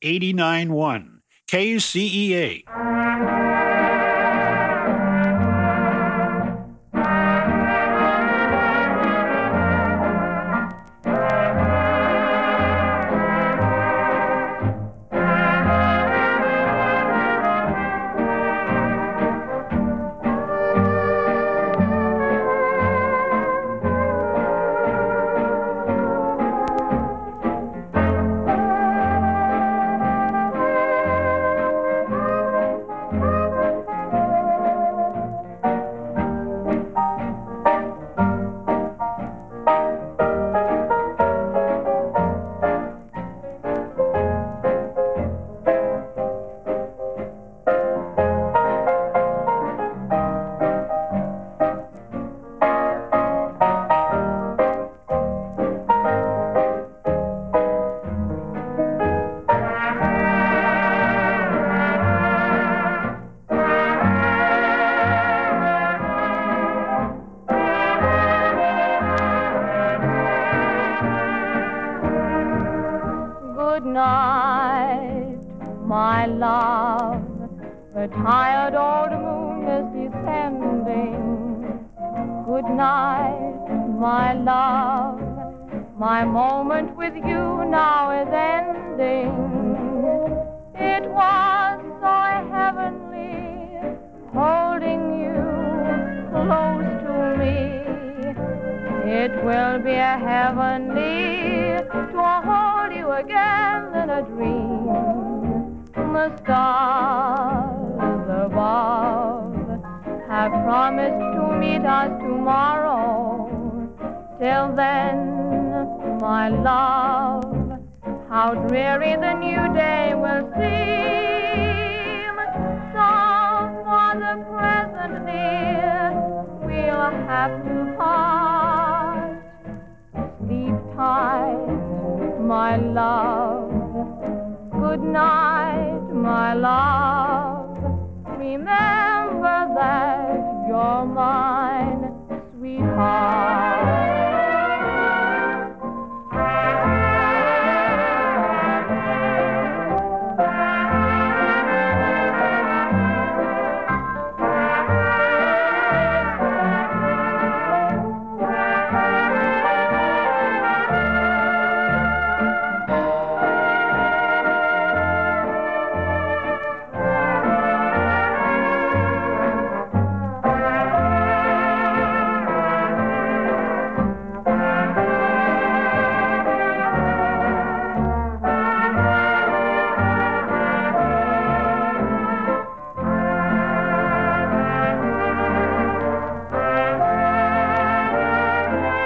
89.1 KCEA. Good night, my love. The tired old moon is descending. Good night, my love. My moment with you now is ending. It was so heavenly, holding you close to me. It will be a heavenly to hold you again in a dream. The stars above have promised to meet us tomorrow. Till then, my love, how dreary the new day will seem. So for the present, dear, we'll have to part. Sleep tight, my love. Good night, my love. Remember that you're mine, sweetheart.